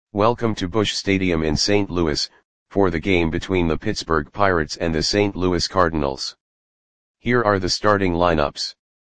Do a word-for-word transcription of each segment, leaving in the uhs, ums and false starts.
Welcome to Busch Stadium in Saint Louis, for the game between the Pittsburgh Pirates and the Saint Louis Cardinals. Here are the starting lineups.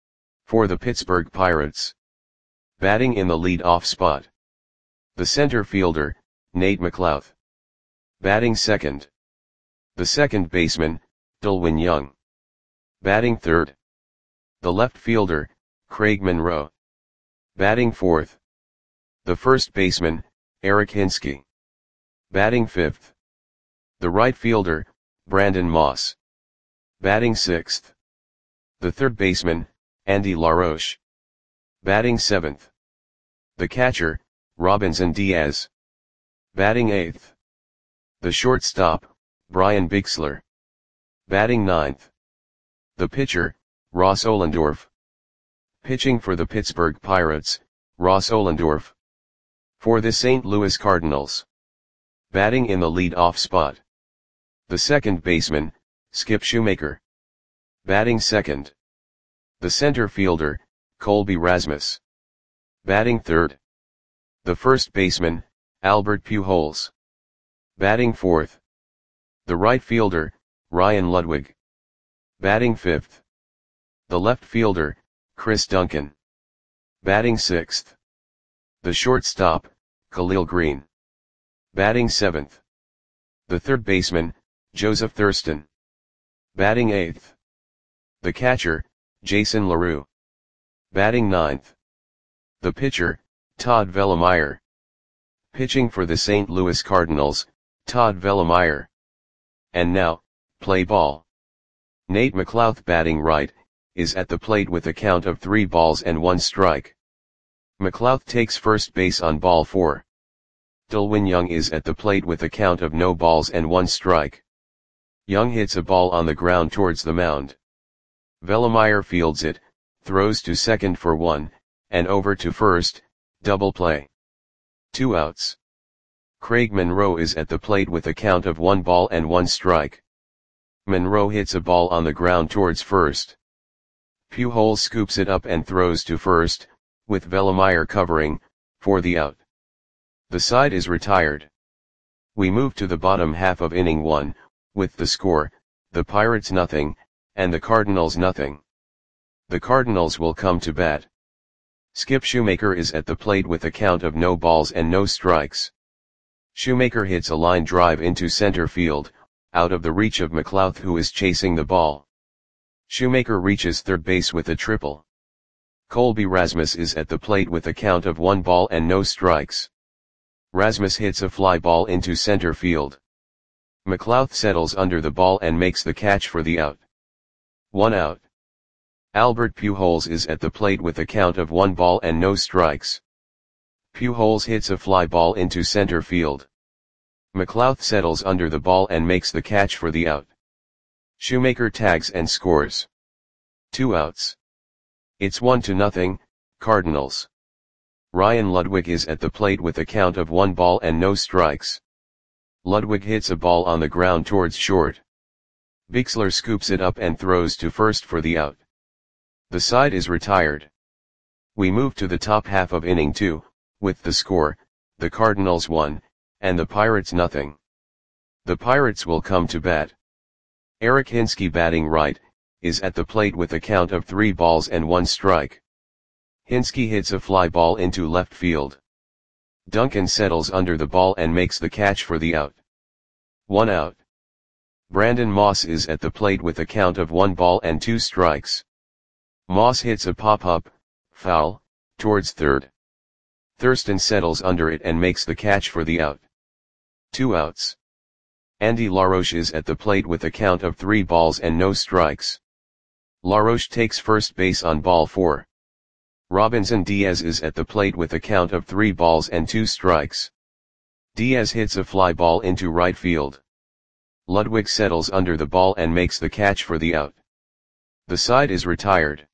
For the Pittsburgh Pirates. Batting in the lead-off spot. The center fielder, Nate McLouth. Batting second. The second baseman, Delwin Young. Batting third. The left fielder, Craig Monroe. Batting fourth. The first baseman, Eric Hinske. Batting fifth. The right fielder, Brandon Moss. Batting sixth. The third baseman, Andy LaRoche. Batting seventh. The catcher, Robinson Diaz. Batting eighth. The shortstop, Brian Bixler. Batting ninth. The pitcher, Ross Ohlendorf. Pitching for the Pittsburgh Pirates, Ross Ohlendorf. For the Saint Louis Cardinals. Batting in the lead-off spot. The second baseman, Skip Shoemaker. Batting second. The center fielder, Colby Rasmus. Batting third. The first baseman, Albert Pujols. Batting fourth. The right fielder, Ryan Ludwig. Batting fifth. The left fielder, Chris Duncan. Batting sixth. The shortstop, Khalil Green. Batting seventh. The third baseman, Joseph Thurston. Batting eighth. The catcher, Jason LaRue. Batting ninth. The pitcher, Todd Vellemeyer. Pitching for the Saint Louis Cardinals, Todd Vellemeyer. And now, play ball. Nate McLouth batting right, is at the plate with a count of three balls and one strike. McLouth takes first base on ball four. Delwin Young is at the plate with a count of no balls and one strike. Young hits a ball on the ground towards the mound. Vellemeyer fields it, throws to second for one, and over to first, double play. Two outs. Craig Monroe is at the plate with a count of one ball and one strike. Monroe hits a ball on the ground towards first. Pujols scoops it up and throws to first, with Vellemeyer covering, for the out. The side is retired. We move to the bottom half of inning one, with the score, the Pirates nothing, and the Cardinals nothing. The Cardinals will come to bat. Skip Shoemaker is at the plate with a count of no balls and no strikes. Shoemaker hits a line drive into center field, out of the reach of McLouth, who is chasing the ball. Shoemaker reaches third base with a triple. Colby Rasmus is at the plate with a count of one ball and no strikes. Rasmus hits a fly ball into center field. McLouth settles under the ball and makes the catch for the out. One out. Albert Pujols is at the plate with a count of one ball and no strikes. Pujols hits a fly ball into center field. McLouth settles under the ball and makes the catch for the out. Shoemaker tags and scores. Two outs. It's one to nothing, Cardinals. Ryan Ludwig is at the plate with a count of one ball and no strikes. Ludwig hits a ball on the ground towards short. Bixler scoops it up and throws to first for the out. The side is retired. We move to the top half of inning two, with the score, the Cardinals one, and the Pirates nothing. The Pirates will come to bat. Eric Hinske batting right, is at the plate with a count of three balls and one strike. Hinske hits a fly ball into left field. Duncan settles under the ball and makes the catch for the out. One out. Brandon Moss is at the plate with a count of one ball and two strikes. Moss hits a pop-up, foul, towards third. Thurston settles under it and makes the catch for the out. Two outs. Andy LaRoche is at the plate with a count of three balls and no strikes. LaRoche takes first base on ball four. Robinson Diaz is at the plate with a count of three balls and two strikes. Diaz hits a fly ball into right field. Ludwig settles under the ball and makes the catch for the out. The side is retired.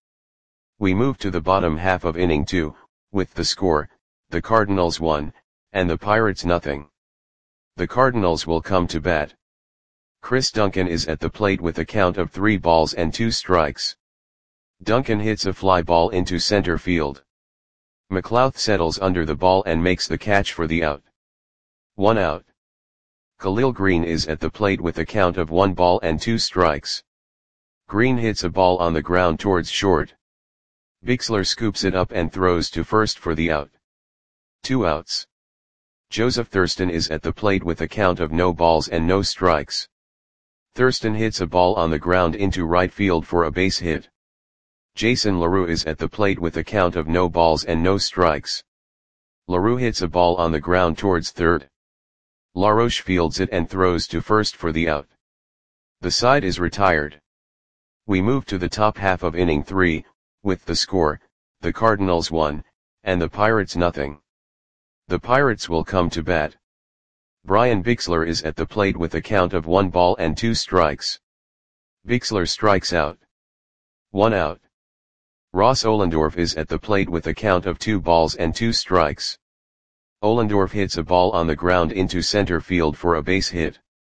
We move to the bottom half of inning two, with the score, the Cardinals one, and the Pirates nothing. The Cardinals will come to bat. Chris Duncan is at the plate with a count of three balls and two strikes. Duncan hits a fly ball into center field. McLouth settles under the ball and makes the catch for the out. One out. Khalil Green is at the plate with a count of one ball and two strikes. Green hits a ball on the ground towards short. Bixler scoops it up and throws to first for the out. Two outs. Joseph Thurston is at the plate with a count of no balls and no strikes. Thurston hits a ball on the ground into right field for a base hit. Jason LaRue is at the plate with a count of no balls and no strikes. LaRue hits a ball on the ground towards third. LaRoche fields it and throws to first for the out. The side is retired. We move to the top half of inning three, with the score, the Cardinals one, and the Pirates nothing. The Pirates will come to bat. Brian Bixler is at the plate with a count of one ball and two strikes. Bixler strikes out. One out. Ross Ohlendorf is at the plate with a count of two balls and two strikes. Ohlendorf hits a ball on the ground into center field for a base hit.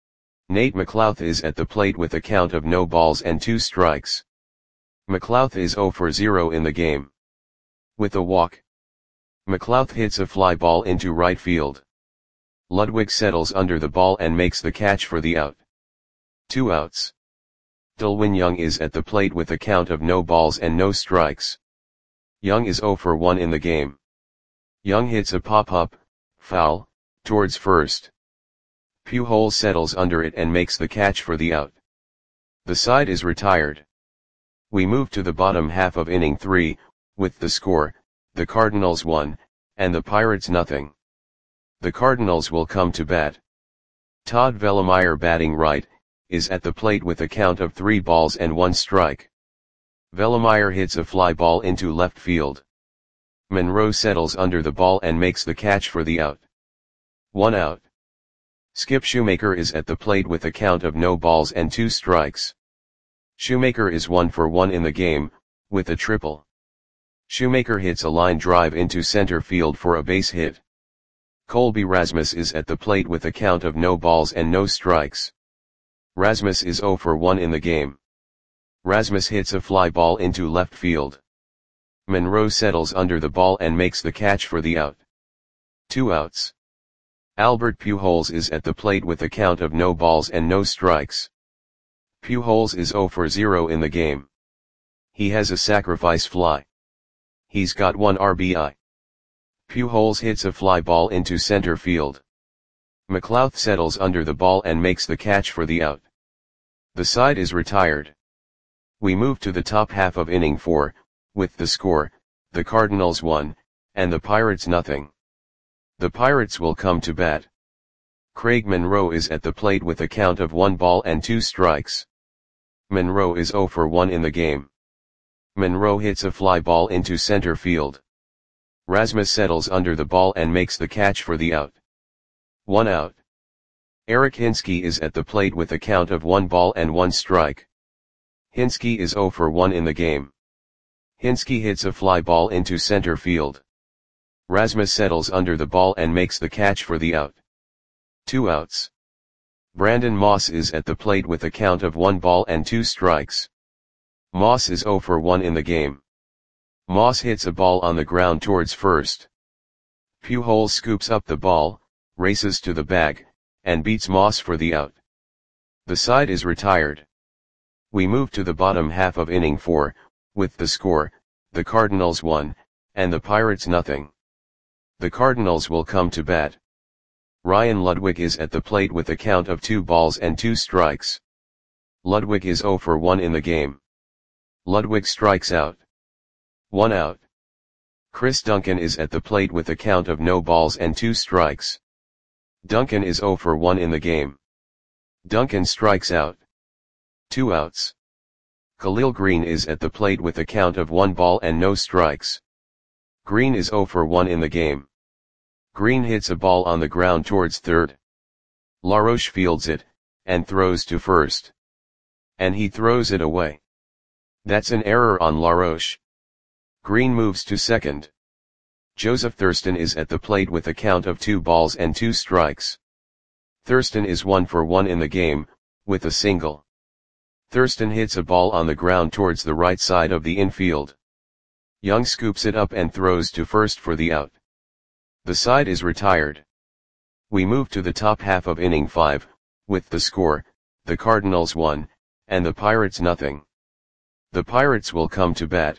Nate McLouth is at the plate with a count of no balls and two strikes. McLouth is zero for zero in the game. With a walk. McLouth hits a fly ball into right field. Ludwig settles under the ball and makes the catch for the out. Two outs. Delwin Young is at the plate with a count of no balls and no strikes. Young is zero for one in the game. Young hits a pop-up, foul, towards first. Pujols settles under it and makes the catch for the out. The side is retired. We move to the bottom half of inning three, with the score, the Cardinals one, and the Pirates nothing. The Cardinals will come to bat. Todd Vellemeyer, batting right, is at the plate with a count of three balls and one strike. Vellemeyer hits a fly ball into left field. Monroe settles under the ball and makes the catch for the out. One out. Skip Shoemaker is at the plate with a count of no balls and two strikes. Shoemaker is one for one in the game, with a triple. Shoemaker hits a line drive into center field for a base hit. Colby Rasmus is at the plate with a count of no balls and no strikes. Rasmus is zero for one in the game. Rasmus hits a fly ball into left field. Monroe settles under the ball and makes the catch for the out. Two outs. Albert Pujols is at the plate with a count of no balls and no strikes. Pujols is zero for zero in the game. He has a sacrifice fly. He's got one R B I. Pujols hits a fly ball into center field. McLouth settles under the ball and makes the catch for the out. The side is retired. We move to the top half of inning four, with the score, the Cardinals one, and the Pirates nothing. The Pirates will come to bat. Craig Monroe is at the plate with a count of one ball and two strikes. Monroe is zero for one in the game. Monroe hits a fly ball into center field. Rasmus settles under the ball and makes the catch for the out. One out. Eric Hinske is at the plate with a count of one ball and one strike. Hinske is zero for one in the game. Hinske hits a fly ball into center field. Rasmus settles under the ball and makes the catch for the out. Two outs. Brandon Moss is at the plate with a count of one ball and two strikes. Moss is zero for one in the game. Moss hits a ball on the ground towards first. Pujols scoops up the ball, races to the bag, and beats Moss for the out. The side is retired. We move to the bottom half of inning four, with the score, the Cardinals one, and the Pirates nothing. The Cardinals will come to bat. Ryan Ludwig is at the plate with a count of two balls and two strikes. Ludwig is zero for one in the game. Ludwig strikes out. One out. Chris Duncan is at the plate with a count of no balls and two strikes. Duncan is zero for one in the game. Duncan strikes out. Two outs. Khalil Green is at the plate with a count of one ball and no strikes. Green is zero for one in the game. Green hits a ball on the ground towards third. LaRoche fields it, and throws to first. And he throws it away. That's an error on LaRoche. Green moves to second. Joseph Thurston is at the plate with a count of two balls and two strikes. Thurston is one for one in the game, with a single. Thurston hits a ball on the ground towards the right side of the infield. Young scoops it up and throws to first for the out. The side is retired. We move to the top half of inning five, with the score, the Cardinals one, and the Pirates nothing. The Pirates will come to bat.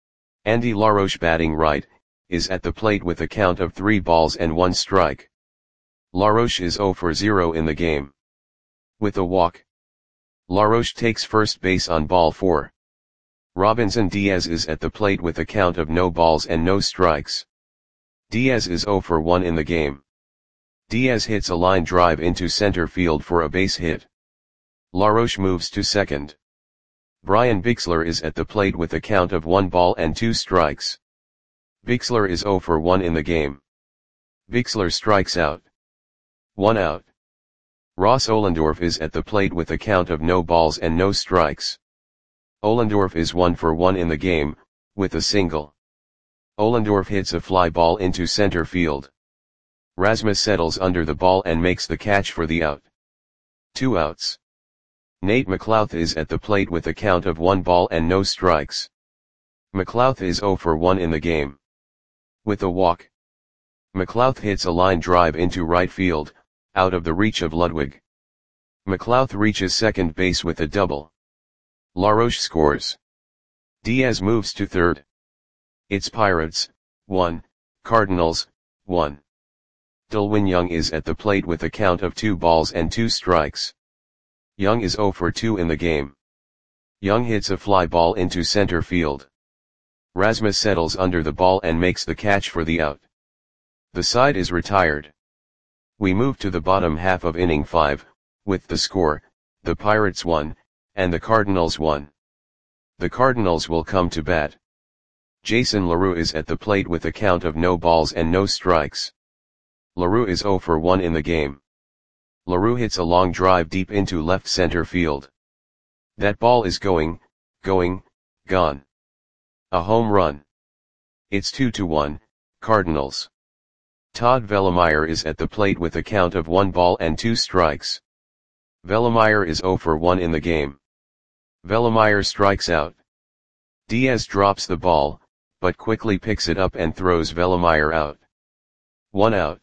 Andy LaRoche, batting right, is at the plate with a count of three balls and one strike. LaRoche is zero for zero in the game. With a walk, LaRoche takes first base on ball four. Robinson Diaz is at the plate with a count of no balls and no strikes. Diaz is zero for one in the game. Diaz hits a line drive into center field for a base hit. LaRoche moves to second. Brian Bixler is at the plate with a count of one ball and two strikes. Bixler is zero for one in the game. Bixler strikes out. One out. Ross Ohlendorf is at the plate with a count of no balls and no strikes. Ohlendorf is one for one in the game, with a single. Ohlendorf hits a fly ball into center field. Rasmus settles under the ball and makes the catch for the out. Two outs. Nate McLouth is at the plate with a count of one ball and no strikes. McLouth is zero for one in the game. With a walk, McLouth hits a line drive into right field, out of the reach of Ludwig. McLouth reaches second base with a double. LaRoche scores. Diaz moves to third. It's Pirates, one, Cardinals, one. Delwin Young is at the plate with a count of two balls and two strikes. Young is zero for two in the game. Young hits a fly ball into center field. Rasmus settles under the ball and makes the catch for the out. The side is retired. We move to the bottom half of inning five, with the score, the Pirates one, and the Cardinals one. The Cardinals will come to bat. Jason LaRue is at the plate with a count of no balls and no strikes. LaRue is zero for one in the game. LaRue hits a long drive deep into left center field. That ball is going, going, gone. A home run. It's two to one, Cardinals. Todd Vellemeyer is at the plate with a count of one ball and two strikes. Vellemeyer is zero for one in the game. Vellemeyer strikes out. Diaz drops the ball, but quickly picks it up and throws Vellemeyer out. One out.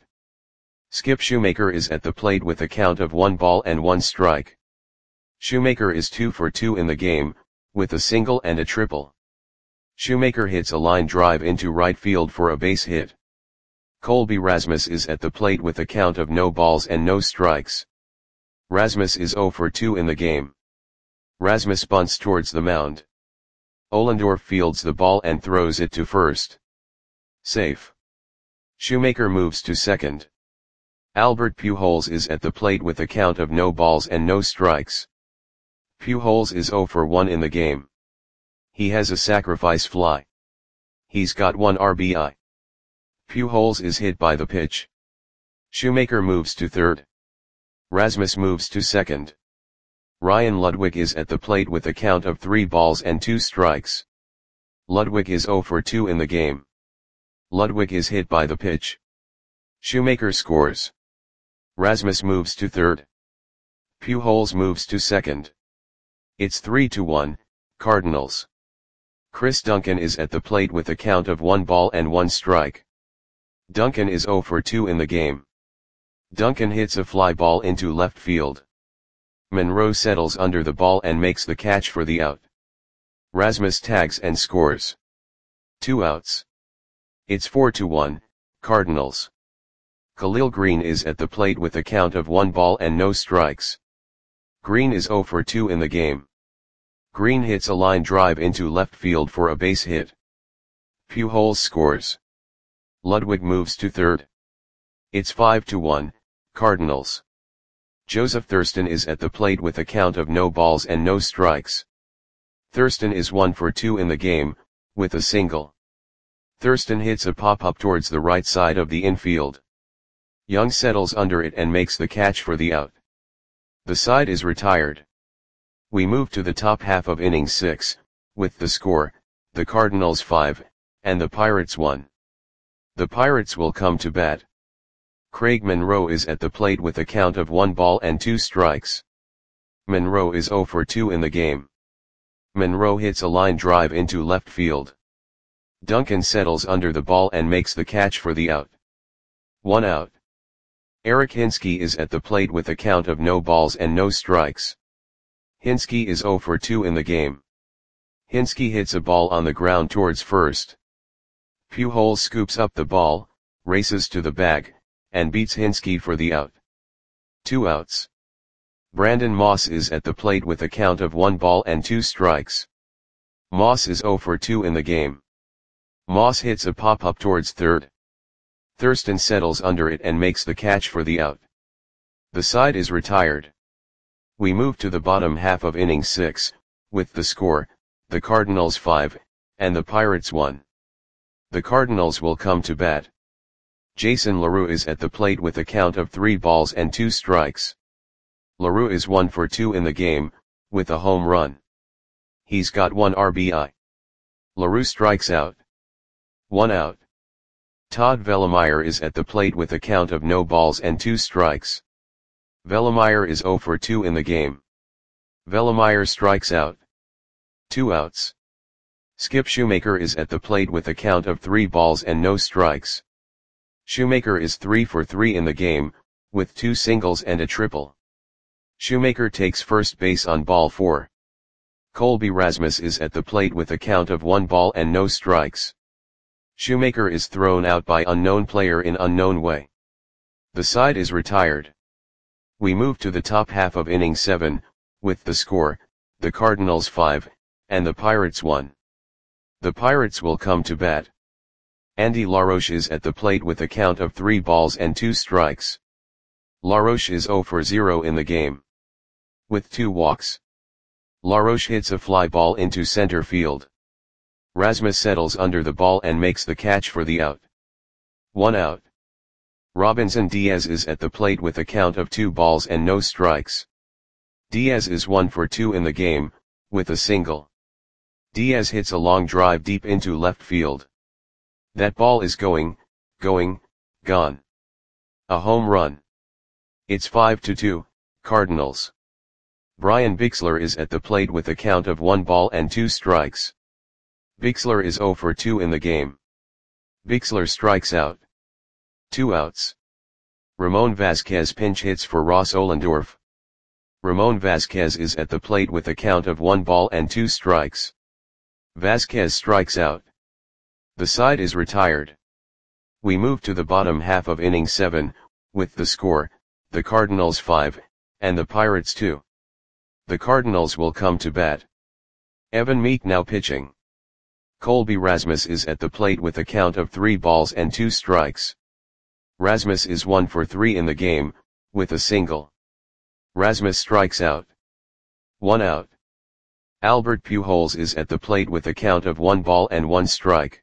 Skip Shoemaker is at the plate with a count of one ball and one strike. Shoemaker is two for two in the game, with a single and a triple. Shoemaker hits a line drive into right field for a base hit. Colby Rasmus is at the plate with a count of no balls and no strikes. Rasmus is zero for two in the game. Rasmus bunts towards the mound. Ohlendorf fields the ball and throws it to first. Safe. Shoemaker moves to second. Albert Pujols is at the plate with a count of no balls and no strikes. Pujols is zero for one in the game. He has a sacrifice fly. He's got one R B I. Pujols is hit by the pitch. Shoemaker moves to third. Rasmus moves to second. Ryan Ludwig is at the plate with a count of three balls and two strikes. Ludwig is zero for two in the game. Ludwig is hit by the pitch. Shoemaker scores. Rasmus moves to third. Pujols moves to second. It's three to one, Cardinals. Chris Duncan is at the plate with a count of one ball and one strike. Duncan is zero for two in the game. Duncan hits a fly ball into left field. Monroe settles under the ball and makes the catch for the out. Rasmus tags and scores. Two outs. It's four to one, Cardinals. Khalil Green is at the plate with a count of one ball and no strikes. Green is zero for two in the game. Green hits a line drive into left field for a base hit. Pujols scores. Ludwig moves to third. It's five to one, Cardinals. Joseph Thurston is at the plate with a count of no balls and no strikes. Thurston is one for two in the game, with a single. Thurston hits a pop-up towards the right side of the infield. Young settles under it and makes the catch for the out. The side is retired. We move to the top half of inning six, with the score, the Cardinals five, and the Pirates one. The Pirates will come to bat. Craig Monroe is at the plate with a count of one ball and two strikes. Monroe is zero for two in the game. Monroe hits a line drive into left field. Duncan settles under the ball and makes the catch for the out. One out. Eric Hinske is at the plate with a count of no balls and no strikes. Hinske is zero for two in the game. Hinske hits a ball on the ground towards first. Pujols scoops up the ball, races to the bag, and beats Hinske for the out. Two outs. Brandon Moss is at the plate with a count of one ball and two strikes. Moss is zero for two in the game. Moss hits a pop-up towards third. Thurston settles under it and makes the catch for the out. The side is retired. We move to the bottom half of inning six, with the score, the Cardinals five, and the Pirates one. The Cardinals will come to bat. Jason LaRue is at the plate with a count of three balls and two strikes. LaRue is one for two in the game, with a home run. He's got one R B I. LaRue strikes out. One out. Todd Vellemeyer is at the plate with a count of no balls and two strikes. Vellemeyer is zero for two in the game. Vellemeyer strikes out. Two outs. Skip Shoemaker is at the plate with a count of three balls and no strikes. Shoemaker is three for three in the game, with two singles and a triple. Shoemaker takes first base on ball four. Colby Rasmus is at the plate with a count of one ball and no strikes. Shoemaker is thrown out by unknown player in unknown way. The side is retired. We move to the top half of inning seven, with the score, the Cardinals five, and the Pirates one. The Pirates will come to bat. Andy LaRoche is at the plate with a count of three balls and two strikes. LaRoche is zero for zero in the game. With two walks. LaRoche hits a fly ball into center field. Rasmus settles under the ball and makes the catch for the out. One out. Robinson Diaz is at the plate with a count of two balls and no strikes. Diaz is one for two in the game, with a single. Diaz hits a long drive deep into left field. That ball is going, going, gone. A home run. It's five to two, Cardinals. Brian Bixler is at the plate with a count of one ball and two strikes. Bixler is zero for two in the game. Bixler strikes out. Two outs. Ramon Vasquez pinch hits for Ross Ohlendorf. Ramon Vasquez is at the plate with a count of one ball and two strikes. Vasquez strikes out. The side is retired. We move to the bottom half of inning seven, with the score, the Cardinals five, and the Pirates two. The Cardinals will come to bat. Evan Meek now pitching. Colby Rasmus is at the plate with a count of three balls and two strikes. Rasmus is one for three in the game, with a single. Rasmus strikes out. One out. Albert Pujols is at the plate with a count of one ball and one strike.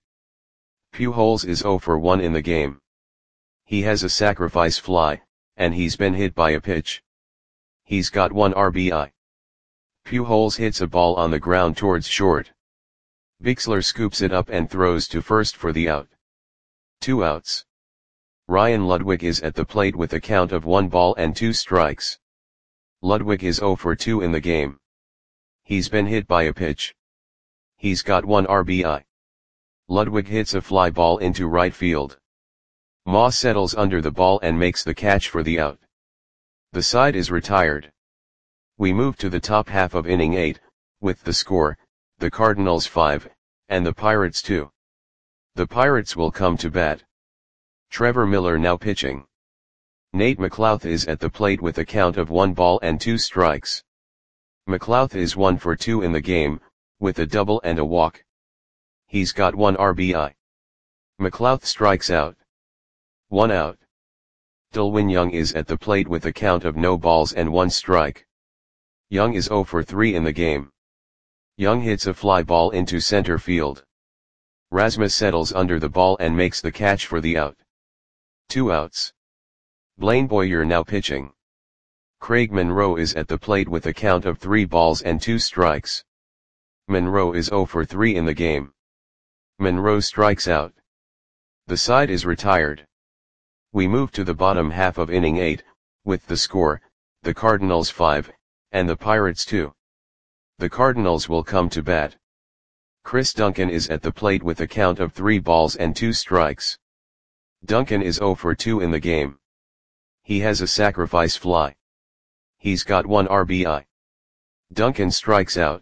Pujols is zero for one in the game. He has a sacrifice fly, and he's been hit by a pitch. He's got one R B I. Pujols hits a ball on the ground towards short. Bixler scoops it up and throws to first for the out. Two outs. Ryan Ludwig is at the plate with a count of one ball and two strikes. Ludwig is zero for two in the game. He's been hit by a pitch. He's got one R B I. Ludwig hits a fly ball into right field. Moss settles under the ball and makes the catch for the out. The side is retired. We move to the top half of inning eight, with the score, the Cardinals five, and the Pirates two. The Pirates will come to bat. Trevor Miller now pitching. Nate McLouth is at the plate with a count of one ball and two strikes. McLouth is one for two in the game, with a double and a walk. He's got one R B I. McLouth strikes out. One out. Delwin Young is at the plate with a count of no balls and one strike. Young is zero for three in the game. Young hits a fly ball into center field. Rasmus settles under the ball and makes the catch for the out. Two outs. Blaine Boyer now pitching. Craig Monroe is at the plate with a count of three balls and two strikes. Monroe is zero for three in the game. Monroe strikes out. The side is retired. We move to the bottom half of inning eight, with the score, the Cardinals five, and the Pirates two. The Cardinals will come to bat. Chris Duncan is at the plate with a count of three balls and two strikes. Duncan is zero for two in the game. He has a sacrifice fly. He's got one R B I. Duncan strikes out.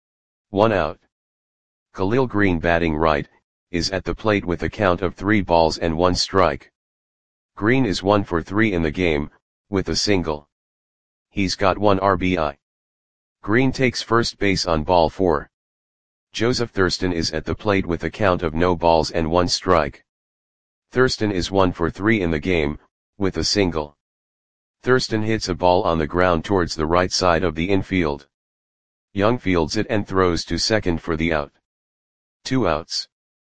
One out. Khalil Greene, batting right, is at the plate with a count of three balls and one strike. Greene is one for three in the game, with a single. He's got one R B I. Greene takes first base on ball four. Joseph Thurston is at the plate with a count of no balls and one strike. Thurston is one for three in the game, with a single. Thurston hits a ball on the ground towards the right side of the infield. Young fields it and throws to second for the out. Two outs.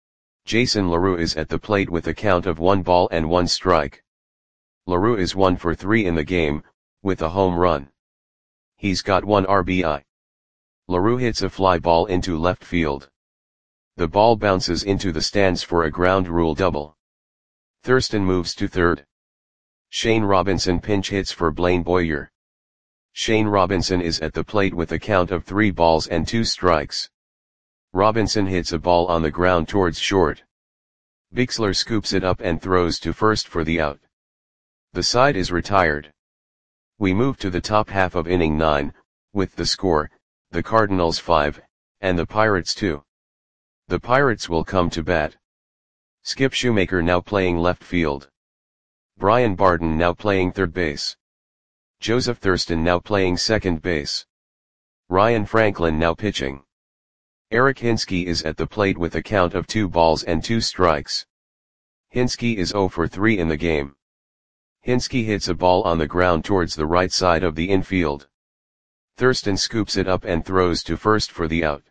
Jason LaRue is at the plate with a count of one ball and one strike. LaRue is one for three in the game, with a home run. He's got one R B I. LaRue hits a fly ball into left field. The ball bounces into the stands for a ground rule double. Thurston moves to third. Shane Robinson pinch hits for Blaine Boyer. Shane Robinson is at the plate with a count of three balls and two strikes. Robinson hits a ball on the ground towards short. Bixler scoops it up and throws to first for the out. The side is retired. We move to the top half of inning nine, with the score, the Cardinals five, and the Pirates two. The Pirates will come to bat. Skip Shoemaker now playing left field. Brian Barton now playing third base. Joseph Thurston now playing second base. Ryan Franklin now pitching. Eric Hinske is at the plate with a count of two balls and two strikes. Hinske is zero for three in the game. Hinske hits a ball on the ground towards the right side of the infield. Thurston scoops it up and throws to first for the out.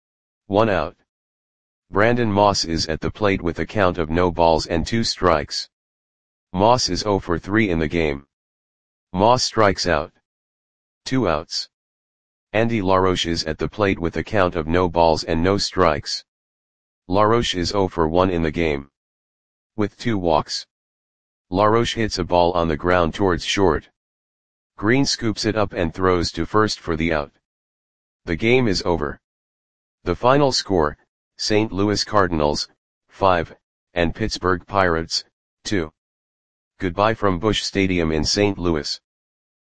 One out. Brandon Moss is at the plate with a count of no balls and two strikes. Moss is zero for three in the game. Moss strikes out. Two outs. Andy LaRoche is at the plate with a count of no balls and no strikes. LaRoche is zero for one in the game. With two walks. LaRoche hits a ball on the ground towards short. Greene scoops it up and throws to first for the out. The game is over. The final score, Saint Louis Cardinals, five, and Pittsburgh Pirates, two. Goodbye from Busch Stadium in Saint Louis.